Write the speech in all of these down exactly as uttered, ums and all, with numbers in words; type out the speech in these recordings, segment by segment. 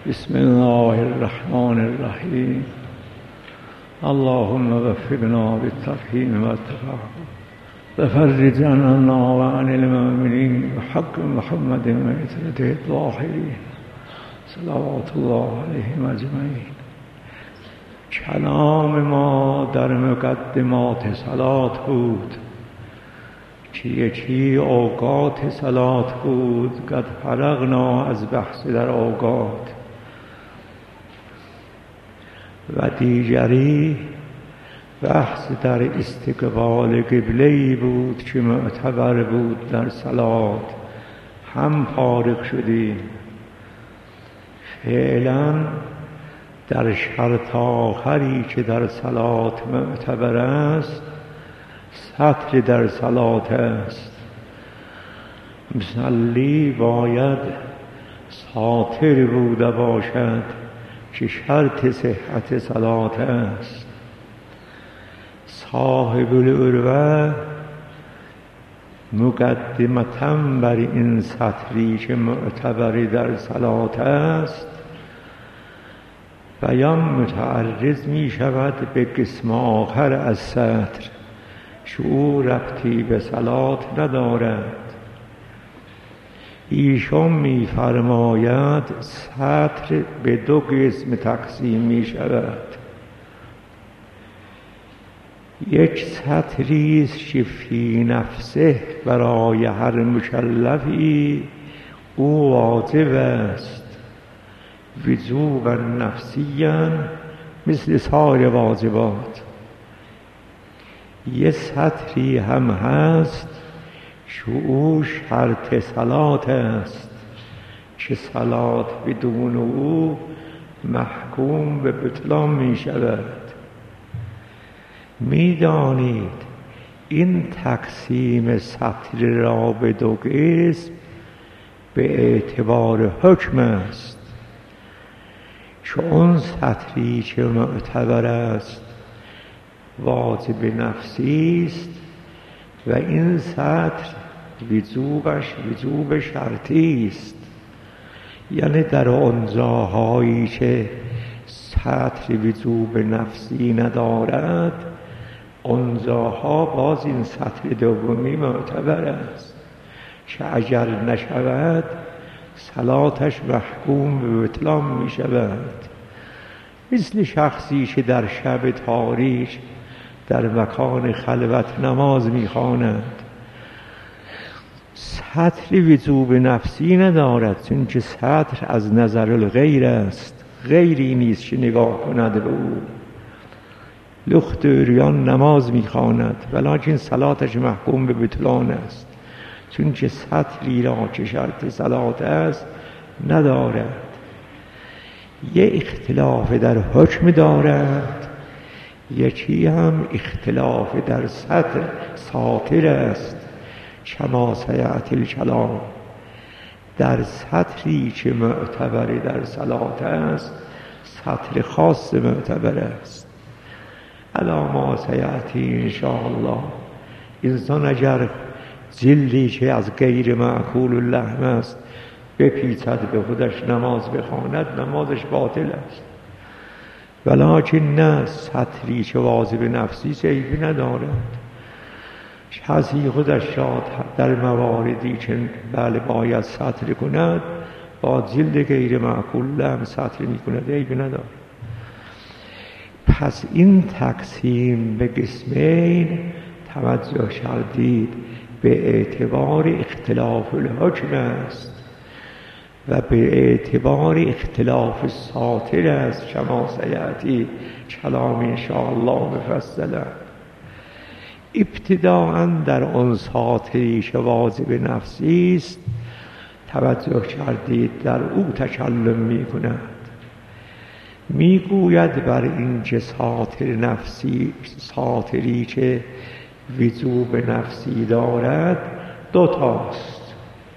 بسم الله الرحمن الرحیم. اللهم وفقنا بالترحیم و التفاهم وفرج عنا و عن المؤمنین بحق محمد و عترته الطاهرین صلوات الله علیهم اجمعین. کلام ما در مقدمات صلات بود، چی چی اوقات صلات بود. قد فرغنا از بحث در اوقات و دیگری بحث در استقبال قبله‌ای بود که معتبر بود در صلات. هم فارغ شدیم. فعلا در شرط آخری که در صلات معتبر است، سطر در صلات است. مصلی باید ساتر بوده باشد که شرط صحت صلات است. صاحب العروة مقدمتاً بر این سطری که معتبری در صلات است بیان متعرض می شود به قسم آخر از سطر که او ربطی به صلات ندارد. ایشان می فرماید سطر به دو قسم تقسیم می شود. یک سطری است که فی نفسه برای هر مکلفی او واجب است، وجوبا نفسیا مثل سایر واجبات. یه سطری هم هست که او شرط صلات است که صلات بدون او محکوم به بطلان می شود. می دانید این تقسیم سطر را به دو قسم به اعتبار حکم است، که اون سطری که معتبر است واجب نفسی است و این سطر وجوبش وجوب شرطی است. یعنی در آن جاهایی که سطر وجوب نفسی ندارد، آن جاها باز این سطر دومی معتبر است که اگر نشود صلاتش محکوم به بطلان می شود. مثل شخصی که در شب تاریک در مکان خلوت نماز می خواند، سطر وجوب نفسی ندارد، چون که سطر از نظر الغیر است، غیری نیست که نگاه کند به او. لخت عریان نماز می خواند ولکن صلاتش محکوم به بطلان است، چون که سطری را که شرط صلات است ندارد. یه اختلاف در حکم دارد، یکی هم اختلاف در سطر ساطر است. کما سیأتی الکلام، در سطری که معتبر در صلات است سطر خاص معتبر است. علی ما سیأتی انشاءالله. انسان اگر جلدی که از غیر معقول اللحم است بپیچد به خودش نماز بخواند، نمازش باطل است. ولکن نه سطری که واجب نفسی عیبی ندارد. کسی خودش شاد در مواردی که بله باید سطر کند با جلد غیر معقول لحم سطر می کند، عیبی ندارد. پس این تقسیم به قسمین توجه کردید به اعتبار اختلاف الحکم است و به اعتبار اختلاف ساطر است. کما سیأتی کلام انشاءالله مفصلا. ابتداءً در آن ساطری که واجب نفسی است توجه کردید در او تکلم می کند. می گوید بر این که ساطر نفسی، ساطری که وجوب نفسی دارد دو تاست.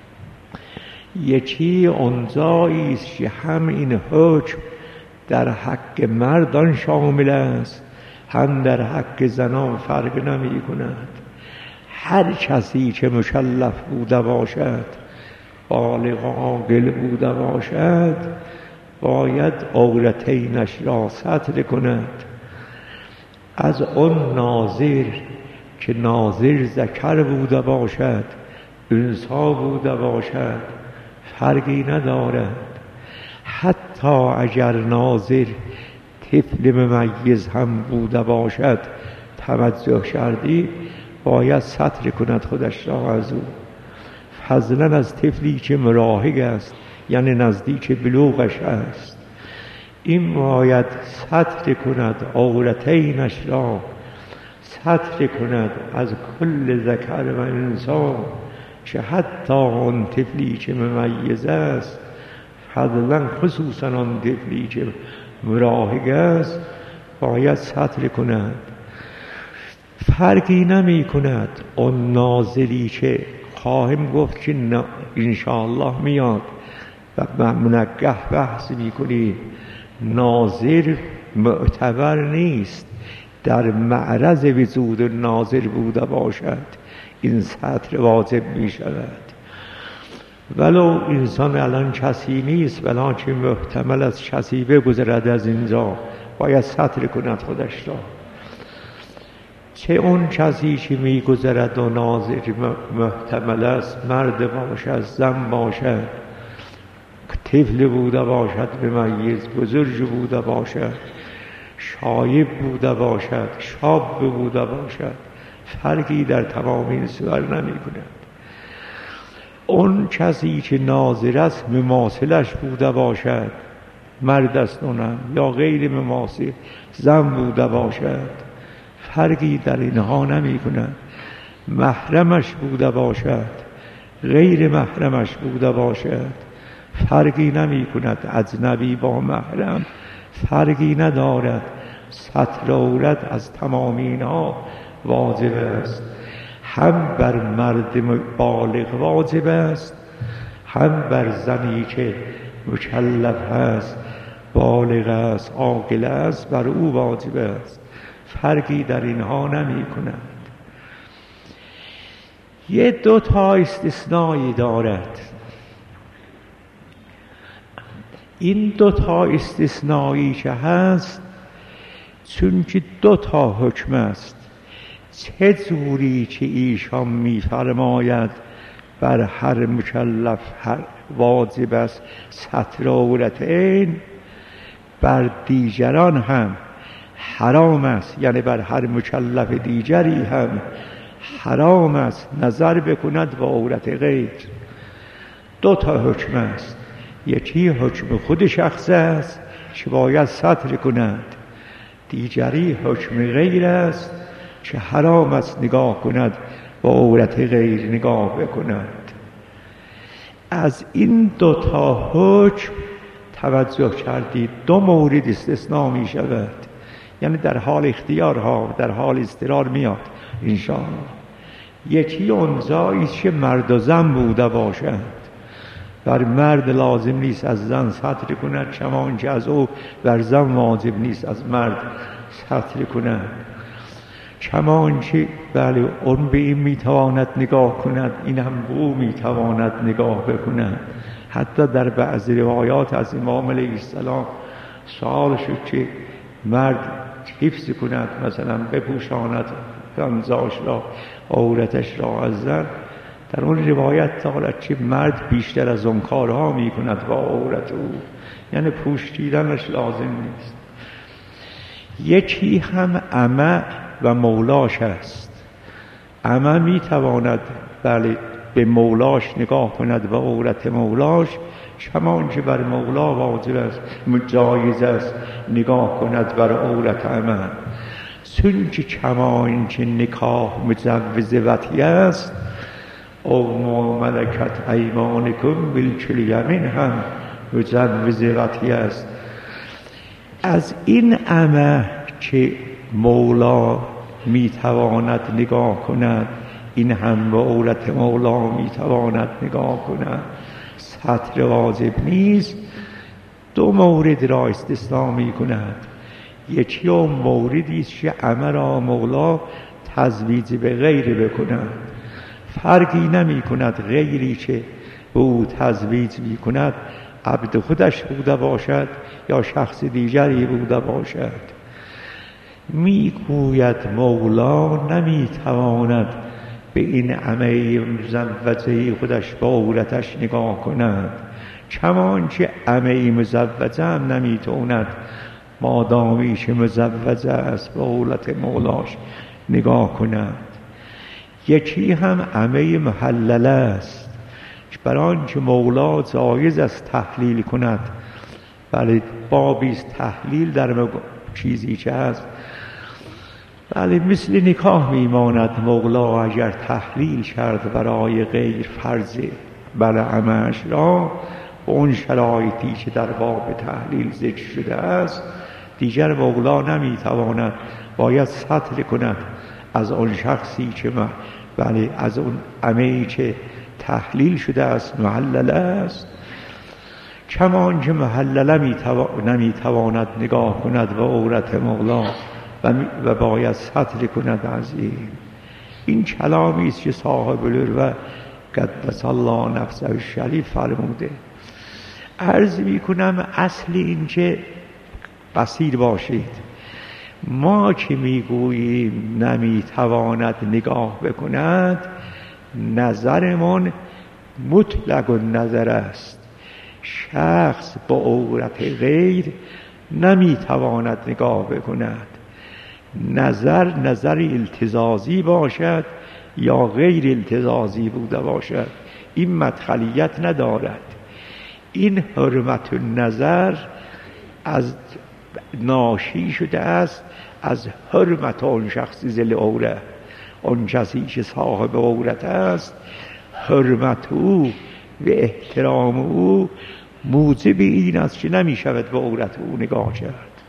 یکی آنجایی است که هم این حکم در حق مردان شامل است هم در حق زنان فرق نمی کند. هر کسی که مکلف بوده باشد، بالغ عاقل بوده باشد، باید عورتینش را ستر کند. از آن ناظر که ناظر ذکر بوده باشد انثی بوده باشد فرقی ندارد. حتی اگر ناظر طفل ممیز هم بوده باشد توجه کردی باید ستر کند خودش را از او، فضلا از طفلی که مراهق است یعنی نزدیک بلوغش است. این باید ستر کند عورتینش را، ستر کند از کل ذکر و انثی، که حتی آن طفلی که ممیز است، فضلا خصوصا آن طفلی که مراهق است باید ستر کند. فرقی نمی کند آن ناظری که خواهم گفت که انشاءالله میاد و منگه بحث میکنیم، ناظر معتبر نیست در معرض وجود ناظر بوده باشد این ستر واجب می شود. ولو انسان الان کسی نیست ولکن محتمل از کسی بگذرد از اینجا باید ستر کند خودش را. چه اون کسی که می گذرد و ناظر محتمل است مرد باشد زن باشد طفل بوده باشد ممیز بزرگ بوده باشد شایب بوده باشد شاب بوده باشد فرقی در تمام این صور نمی کند. اون کسی که ناظر است مماثلش بوده باشد مرد است اونم یا غیر مماثل زن بوده باشد فرقی در اینها نمی کند. محرمش بوده باشد غیر محرمش بوده باشد فرقی نمی کند. اجنبی با محرم فرقی ندارد. ستر عورت از تمام اینها واجب است، هم بر مرد بالغ واجب است هم بر زنی که مکلف است بالغ است عاقل است بر او واجب است، فرقی در اینها نمی کند. یه دو تا استثنایی دارد. این دو تا استثنایی که هست چون که دو تا حکم است، چه جوری که ایشان می‌فرماید بر هر مکلف هر واجب است ستر عورتین، بر دیگران هم حرام است، یعنی بر هر مکلف دیگری هم حرام است نظر بکند با عورت غیر. دو تا حکم است، یکی حکم خود شخص است که باید ستر کند، دیگری حکم غیر است که حرام است نگاه کند با عورت غیر نگاه بکند. از این دو تا حکم توجه کردید دو مورد استثناء می شود، یعنی در حال اختیارها در حال اضطرار میاد انشاءالله. یکی اون جایی که مرد و زن بوده باشد، بر مرد لازم نیست از زن ستر کند چمان که از او بر زن واجب نیست از مرد ستر کند، چمان که بله اون به این میتواند نگاه کند این هم به او میتواند نگاه بکند. حتی در بعض روایات از امام علیه السلام سوال شد که مرد حفظ کند مثلا بپوشاند غمزاش را عورتش را از زن، در اون روایت دارد که مرد بیشتر از اون کارها می کند با عورت او، یعنی پوشیدنش لازم نیست. یکی هم عمه و مولاش است. عمه می تواند بله به مولاش نگاه کند و عورت مولاش چمان که بر مولا واجب است جایز است نگاه کند بر عورت عمه، چون که چمان که نکاح مجوز وطی است او ما ملکت ایمانکم بالکل یمین هم مجوز وطی است. از این عمه که مولا میتواند نگاه کند این هم به عورت مولا میتواند نگاه کند، ستر واجب نیست. دو مورد را استثناء می کند. یکی اون موردی است که عمه را مولا تزویج به غیر بکند، فرقی نمی کند غیری که به او تزویج می کند عبد خودش بوده باشد یا شخص دیگری بوده باشد. میگوید مولا نمیتواند به این عمه مزوجه خودش با عورتش نگاه کند، چمانچه عمه مزوجه هم نمیتواند مادامی که مزوجه است با عورت مولاش نگاه کند. یکی هم عمه محلله است، برای آنچه مولا جایز است تحلیل کند. بله بابی است تحلیل در چیزی که هست، بله مثل نکاح میماند. مولا اگر تحلیل کرد برای غیر فرض بله عمه‌اش را و اون شرایطی که در باب تحلیل ذکر شده است، دیگر مولا نمیتواند، باید سطر کند از آن شخصی که بله از اون عمه‌ای که تحلیل شده است محلله است، چمان که محلله نمیتواند نگاه کند به عورت مولا و باید سطر کند از این. این کلامی است که صاحب العروة قدس الله نفسه الشریف فرموده. عرض میکنم اصل این که بصیر باشید. ما که میگوییم نمیتواند نگاه بکند، نظرمون مطلق النظر است. شخص با عورت غیر نمیتواند نگاه بکند. نظر نظر التزازی باشد یا غیر التزازی بوده باشد، این مدخلیت ندارد. این حرمت النظر از ناشی شده است از حرمت آن شخصی ذل عوره. آن کسی که صاحب عورت است، حرمت او و احترام او موجب این است که نمی شود به عورت او نگاه کرد.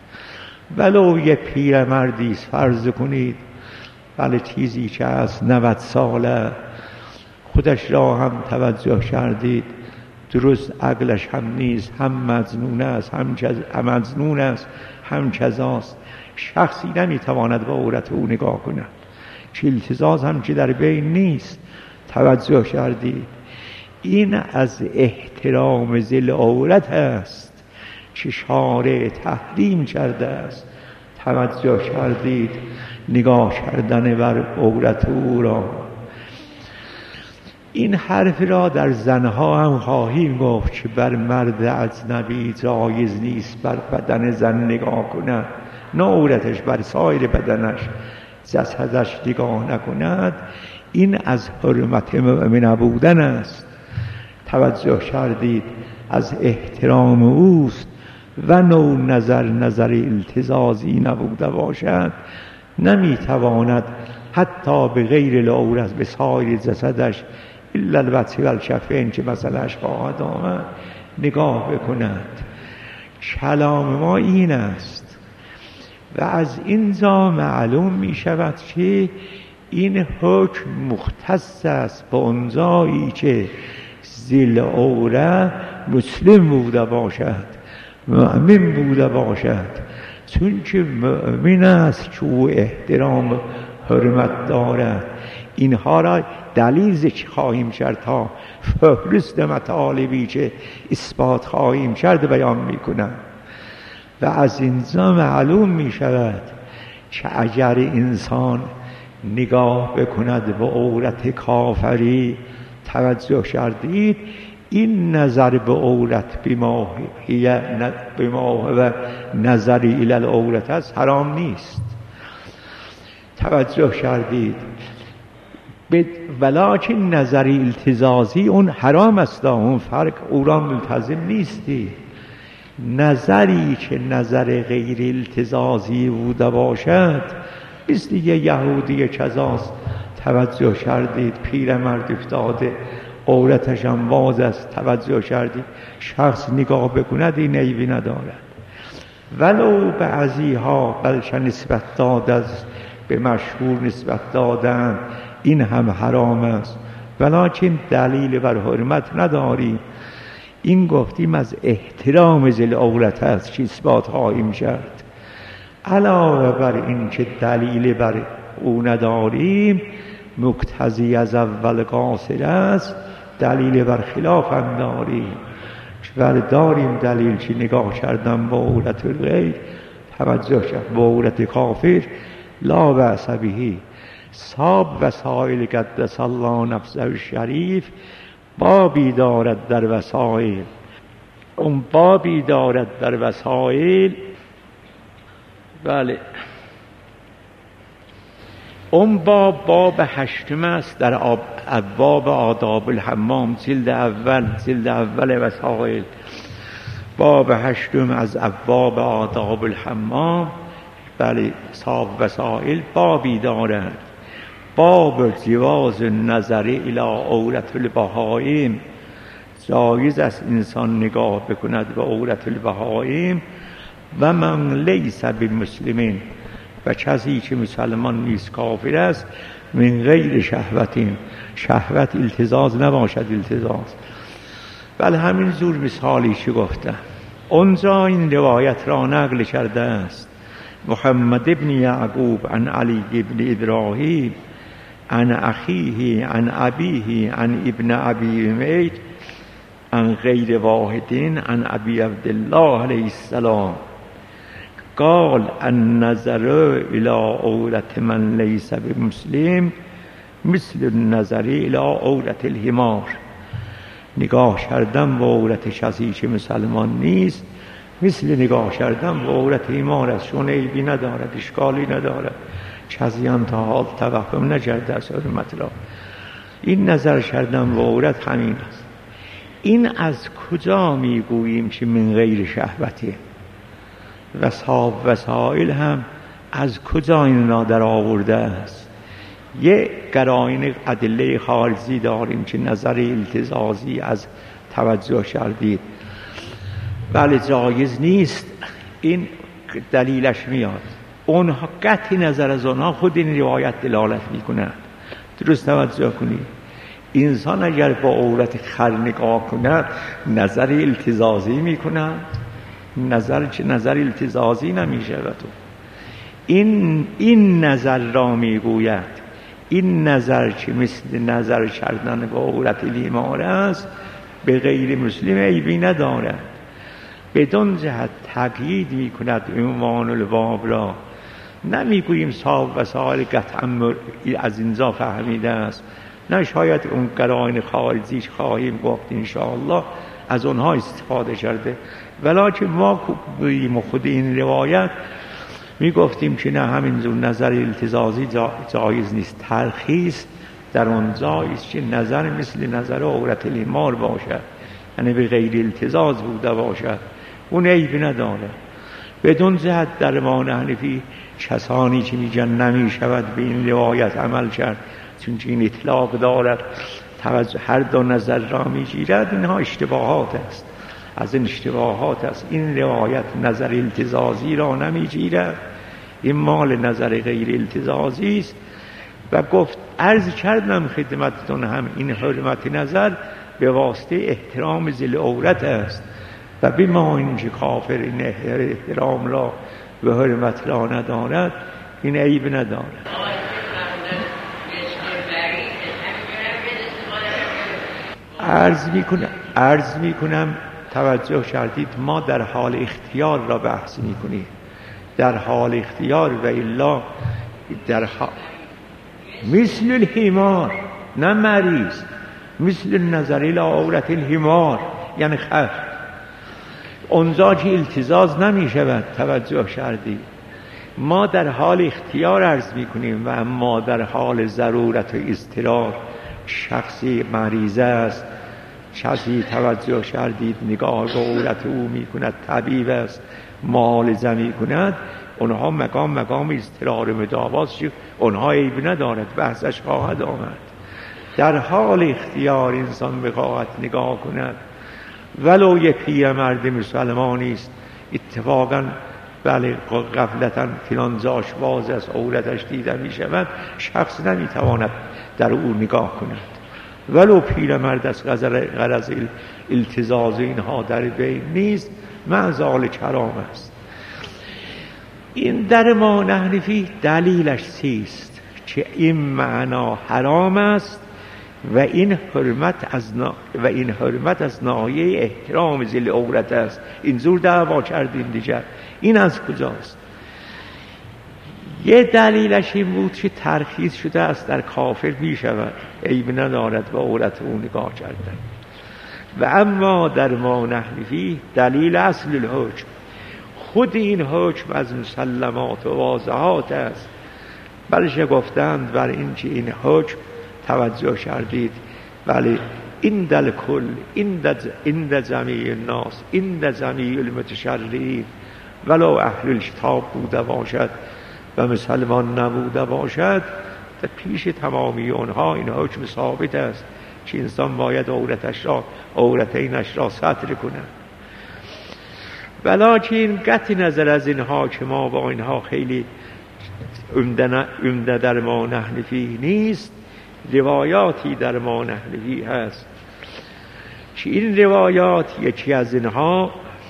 ولو یه پیرمردی فرض کنید ولی چیزی که از نود ساله، خودش را هم توجه کردید درست عقلش هم نیست، هم مجنون است، هم, جز... هم مجنون است، هم کذاست. شخصی نمیتواند به عورت او نگاه کند، که التزاز هم که در بین نیست. توجه کردید این از احترام ذل عورت است که شارع تحریم کرده است. توجه کردید نگاه کردن بر عورت او را. این حرف را در زنها هم خواهیم گفت که بر مرد اجنبی جایز نیست بر بدن زن نگاه کند، نه عورتش، بر سایر بدنش جسدش نگاه نکند. این از حرمت مؤمن بودن است. توجه کردید از احترام اوست و نوع نظر نظر التزازی نبوده باشد، نمیتواند حتی به غیر العورت به سایر جسدش الا الوجه و الکفین که مثلش خواهد آمد نگاه بکند. کلام ما این است و از اینجا معلوم می شود که این حکم مختص است به اونجایی که ذل عوره مسلم بوده باشد، مؤمن بوده باشد. چون که مؤمن است که او احترام حرمت دارد. اینها را دلیل ذکر خواهیم کرد تا فهرست مطالبی که اثبات خواهیم کرد بیان میکنم. و از اینجا معلوم می شود که اگر انسان نگاه بکند به عورت کافری، توجه کردید این نظر به عورت بما و نظری الی العورت است، حرام نیست. توجه کردید ولکن نظری التزازی اون حرام است، اون فرق او را ملتزم نیستی. نظری که نظر غیر التزازی بوده باشد مثل یه یهودی کذاست. توجه کردید پیرمرد افتاده عورتش هم باز است، توجه کردید شخص نگاه بکند این عیبی ندارد. ولو بعضیها بلکه نسبت داد از به مشهور نسبت دادن این هم حرام است، ولکن دلیل بر حرمت نداریم. این گفتیم از احترام ذل عورت است که اثبات خواهیم کرد. علاوه بر این که دلیل بر او نداریم، مقتضی از اول قاصر است، دلیل بر خلاف هم داریم. ولی داریم دلیل چی نگاه کردن با عورت غیر، توجه کرد با عورت کافر لا بأس بهی. صاب وسائل قدس الله نفسه الشریف بابی دارد در وسائل، اون بابی دارد در وسائل. بله اون باب باب هشتم است در ابواب آداب الحمام، جلد اول، جلد اول وسائل، باب هشتم از ابواب آداب الحمام. بله صاب وسائل بابی دارد، باب جواز نظر الی عورت البهائم، جایز است انسان نگاه بکند به عورت البهائم. و من لیس بمسلمین، و کسی که مسلمان نیست کافر است، من غیر شهوتین، شهوت التزاز نباشد، التزاز. بله همین زور مثالی که گفتم. اونجا این روایت را نقل کرده است محمد ابن یعقوب عن علی ابن ابراهیم عن اخیه عن ابیه عن ابن ابی امیت عن غیر واحدین عن ابی عبدالله علیه السلام قال النظر الى عورت من لیس بمسلم مثل النظر الى عورت الحمار. نگاه کردن به عورت کسی که مسلمان نیست مثل نگاه کردن به عورت حمار است، چون عیبی ندارد، اشکالی ندارد، کسی هم تا حال توهم نکرده از حرمت را. این نظر کردن به عورت همین است. این از کجا میگوییم که من غیر شهوته؟ و صاب وسائل هم از کجا این را در آورده است؟ یه قرائن ادله خارجی داریم که نظر التزازی از توجه کردید بله جایز نیست، این دلیلش میاد. اونها قطع نظر از اونها خود این روایت دلالت میکنند. درست توجه کنید، انسان اگر با عورت خر نگاه کند نظر التزازی میکند، نظر چه نظر التزازی نمیشه. و تو این این نظر را میگوید، این نظر که مثل نظر کردن با عورت الحمار است به غیر مسلم عیبی ندارد. بدون جهت تقیید میکند عنوان الباب را. نمیگوییم صاحب وسائل قطعا از اینجا فهمیده است، نه شاید اون قرائن خارجی خواهیم گفت انشاءالله از اونها استفاده کرده، ولیکن ما بگوییم خود این روایت میگفتیم که نه همینجور نظر التزازی جایز نیست. ترخیص در اون جایز که نظر مثل نظر عورت الحمار باشد، یعنی به غیر التزاز بوده باشد، اون عیبی نداره. بدون جهت در ایمان حنفی کسانی که میگن نمی شود به این روایت عمل کرد چون این اطلاق دارد توجه هر دو نظر را میگیرد، اینها اشتباهات است، از این اشتباهات است. این روایت نظر التزازی را نمیگیرد، این مال نظر غیر التزازی است. و گفت عرض کردم خدمتتون هم این حرمت نظر به واسطه احترام ذیل عورت است و بما اینکه کافر این احترام را به حرمت را ندارد این عیب ندارد. عرض میکنم عرض میکنم توجه کردید ما در حال اختیار را بحث میکنیم، در حال اختیار و الا در حال مثل الحمار نه مریض، مثل نظر الى عورت الحمار یعنی خر، اونجا که التزاز نمی شود. توجه کردید ما در حال اختیار عرض میکنیم و اما در حال ضرورت و اضطرار شخصی مریض است، کسی توجه کردید نگاه به عورت او میکند، طبیب است معالجه میکند، اونها مقام مقام اضطرار مداواست، اونها عیب ندارد، بحثش خواهد آمد. در حال اختیار انسان بخواهد نگاه کند ولو یک پیرمرد مسلمانی است اتفاقا بله غفلتاً فلان جاش باز از عورتش دیده می شود، شخص نمی تواند در او نگاه کند ولو پیرمرد از غرض التزاز اینها در بین نیست، معزال کرام است. این در ما حنفی دلیلش چیست که این معنا حرام است و این حرمت از نا... و این حرمت از ناحیه احترام ذیل عورت است. این زور دعوا کردیم دیگر. این از کجاست؟ یه دلیلش این بود که ترخیص شده است در کافر می شود، عیب ندارد و عورت او نگاه کردن. و اما در ما نحنفی دلیل اصل الحکم، خود این حکم از مسلمات و واضحات است. بلش گفتند بر این که این حکم توجه کردید، ولی این دل کل، این در جمیع الناس، این در جمیع المتشرعین، ولو اهل الکتاب بوده باشد و مسلمان نبوده باشد، در پیش تمامی اونها این حکم ثابت است که انسان باید عورتش را عورتینش را ستر کند. ولیکن قطع نظر از اینها که ما با اینها خیلی عمده در ما نحنفی نیست، روایاتی در ما نحنفی هست که این روایات یکی از اینها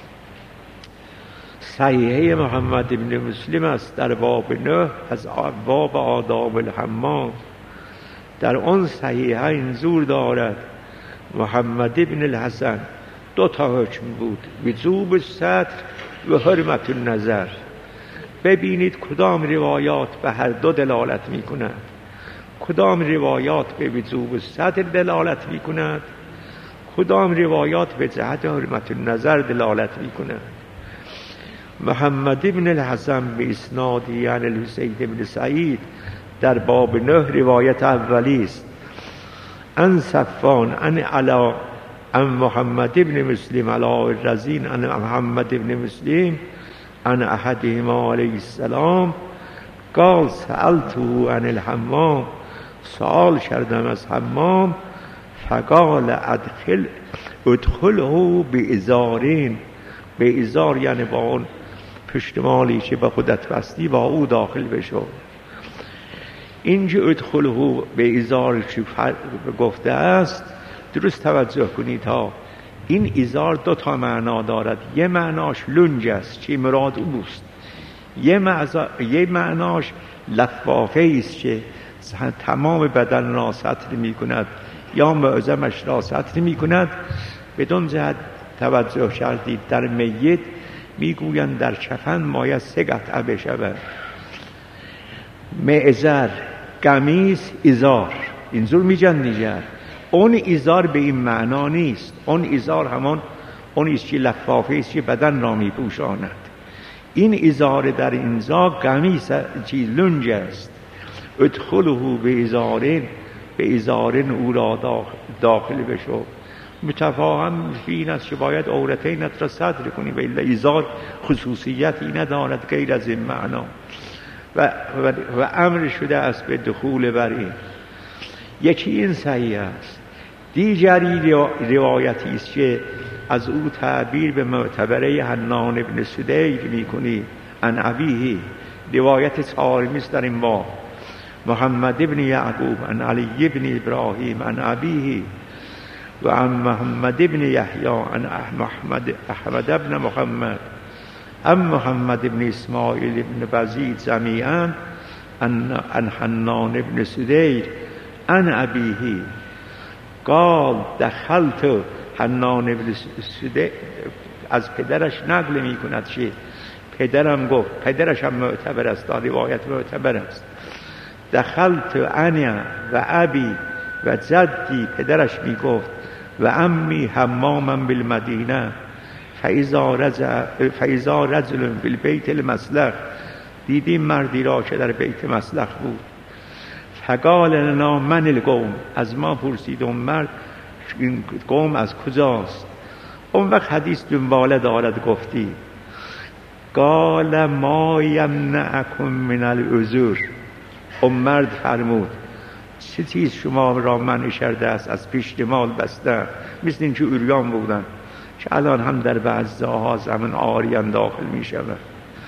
صحیحه محمد ابن مسلم است در باب نه از باب آداب الحمام. در آن صحیحه این زور دارد محمد ابن الحسن دو تا حکم بود، وجوب الستر و حرمت النظر. ببینید کدام روایات به هر دو دلالت می کند. کدام روایات به وجوب الستر دلالت می کند، کدام روایات به جهت حرمت النظر دلالت می کند. محمد ابن الحسن به اسنادی عن الحسین ابن سعید در باب نه روایت اولی است. ان صفوان ان علا ان محمد ابن مسلم علا الرزین ان محمد ابن مسلم ان احدهما علیه السلام قال سألته عن الحمام، سوال کردم از حمام، فقال ادخل ادخله به ازارین، به ازار یعنی با اون پشتمالی که به خودت بستی با او داخل بشو. اینجا ادخله به ازار که گفته است درست توجه کنید ها، این ازار دو تا معنا دارد. یه معناش لنج است که مراد اوست، یه, یه معناش لفافه است که تمام بدن را ستر می کند یا معظمش را ستر می کند. بدون جهت توجه کردید در میت میگویند در کفن مایه سه قطعه بشود، معذر، قمیص، ازار. اینجور میگن دیگر. اون ازار به این معنا نیست. اون ازار همان اون است که لفافه است که بدن را میپوشاند. این ازار در اینجا قمیص چیز لنج است. ادخله به ازارین، به ازارین او را داخل بشو. متفاهم این است که باید عورتینت را ستر کنی و الا ازار خصوصیتی ندارد غیر از این معنا و, و, و امر شده است به دخول بر این. یکی این صحیح است. دیگری روایتی است که از او تعبیر به معتبره حنان ابن سدیر میکنی عن ابیه، روایت چهارمی است در این باب. محمد ابن یعقوب عن علی ابن ابراهیم عن ابیه و عن محمد ابن یحیی عن احمد احمد ابن محمد عن محمد ابن اسماعیل ابن بزید جمیعا عن حنان ابن سدیر عن ابیه قال دخلت. حنان ابن سدیر از پدرش نقل می کند که پدرم گفت، پدرش هم معتبر است، روایت معتبر است. دخلت انا و ابی و جدی، پدرش می گفت، و امی حماما بالمدینه فاذا رجع فاذا رجل فی البیت المسلخ، دیدیم مردی را که در بیت مسلخ بود. فقال لنا من القوم، از ما پرسید اون مرد این قوم از کجاست. اون وقت حدیث دنباله دارد گفتی قال ما یمنعکم من العذور. اون مرد فرمود چه چیز شما را منع کرده است از پیشتمال بستن، مثل این که اوریان بودن که الان هم در بعض جاها زمین آریان داخل می شود.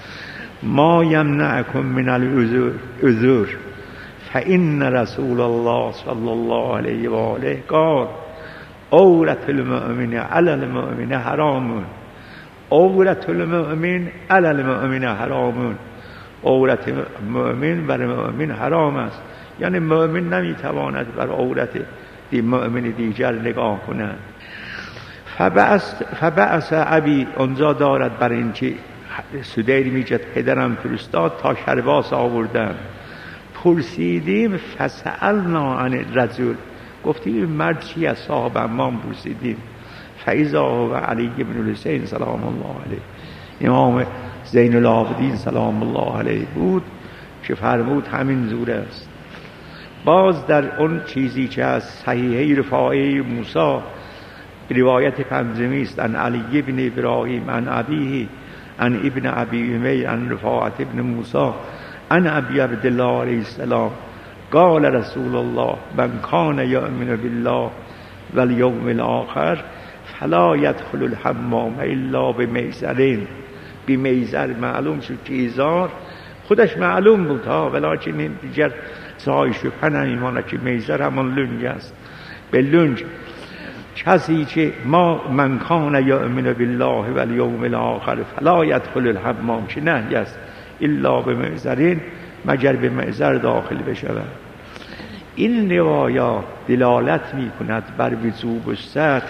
ما یمنعکم من العذور فإن رسول الله صلی الله علیه و آله قال عورت المؤمن علی المؤمن حرام. عورت المؤمن علی المؤمن حرام. عورت مؤمن بر مؤمن حرام است، یعنی مؤمن نمیتواند بر عورت دی مؤمن دیگر نگاه کنند. فبعث فبعث ابی، اونجا دارد بر این که سدیر میگه پدرم فرستاد تا شرباس آوردن. پرسیدیم فسألنا عن الرجل، گفتیم مرد چی از صاحب امام پرسیدیم. فاذا و علی بن الحسین سلام الله علیه، امام زین العابدین سلام الله علیه بود که فرمود همین زور است. باز در اون چیزی که از صحیحه رفاعی موسی روایت پنجمی است، ان علی بن ابراهیم ان ابیه ان ابن ابی امیر ان رفاعت ابن موسی ان ابی عبدالله علیه السلام قال رسول الله من کان یؤمن بالله والیوم الاخر فلا یدخل الحمام الا بمیزرین. بمیزر معلوم شد که ایزار خودش معلوم بود ها، ولیکن این دیگر سای شبه نمیماند که میزر همون لنگ است. به لنگ کسی که ما من کان یؤمن بالله والیوم الاخر فلا یدخل الحمام، که نهی است الا بمیزرین، مگر به میزر داخل بشود. این روایات دلالت می کند بر وجوب الستر،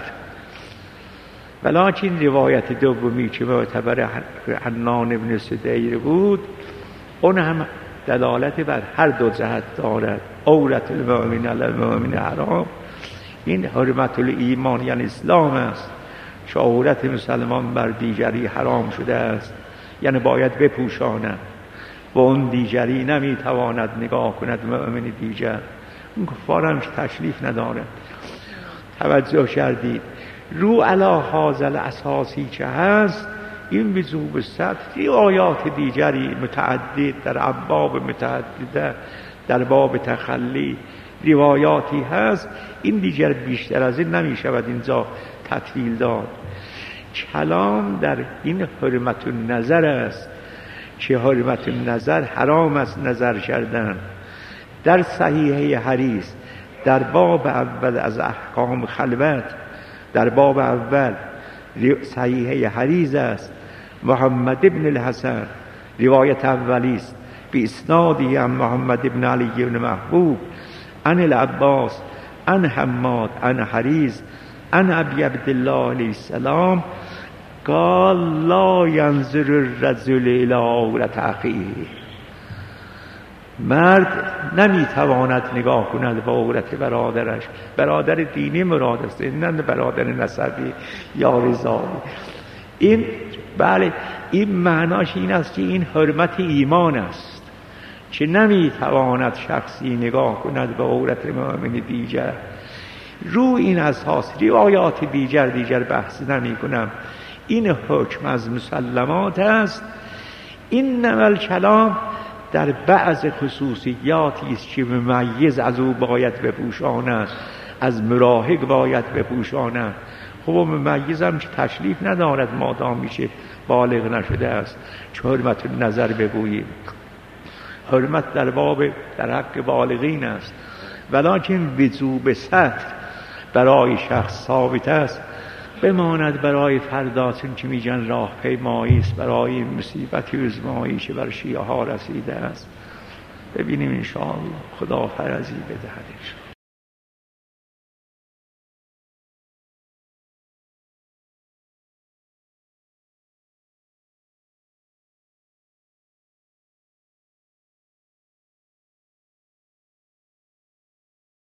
ولیکن روایت دومی که معتبر حنان ابن سدیر بود اون هم دلالت بر هر دو جهت دارد. عورت المؤمن علی المؤمن حرام، این حرمت الایمان یعنی اسلام است که عورت مسلمان بر دیگری حرام شده است، یعنی باید بپوشاند و اون دیگری نمیتواند نگاه کند مؤمن دیگر. اون کفار هم تشریف ندارد. توجه کردید رو علا حاضل اساسی که هست این وجوب ستر. روایات دیگری متعدد در ابواب متعدده، در باب تخلی روایاتی هست، این دیگر بیشتر از این نمی شود اینجا تطویل داد. کلام در این حرمت النظر است که حرمت النظر حرام است نظر کردن. در صحیحه حدیث در باب اول از احکام خلوت، در باب اول صحیحه حدیث است، محمد ابن الحسن روایت اولی است به اسنادی هم محمد ابن علی ابن محبوب عن العباس عن حماد عن حریز عن ابی عبدالله علیه السلام قال لا ينظر الرجل الى عورت اخیه. مرد نمیتواند نگاه کند به عورت برادرش. برادر دینی مراد است، نه برادر نسبی یا رضایی. این بله این معناش این است که این حرمت ایمان است که نمیتواند شخصی نگاه کند به عورت مؤمن دیگر. رو این اساس روایات دیگر دیگر بحث نمی کنم، این حکم از مسلمات است. این نمال کلام در بعض خصوصیاتی است که ممیز از او باید بپوشاند، از مراهق باید بپوشاند. خب ممیز هم که تشریف ندارد مادام میشه بالغ نشده است چه حرمت نظر بگوییم. حرمت در باب در حق بالغین است، ولیکن وجوب ستر برای شخص ثابت است. بماند برای فردا چون که میگن راه پیمایی است، برای مصیبت ازمایی که بر شیعه ها رسیده است. ببینیم انشاءالله خدا فرجی بدهد.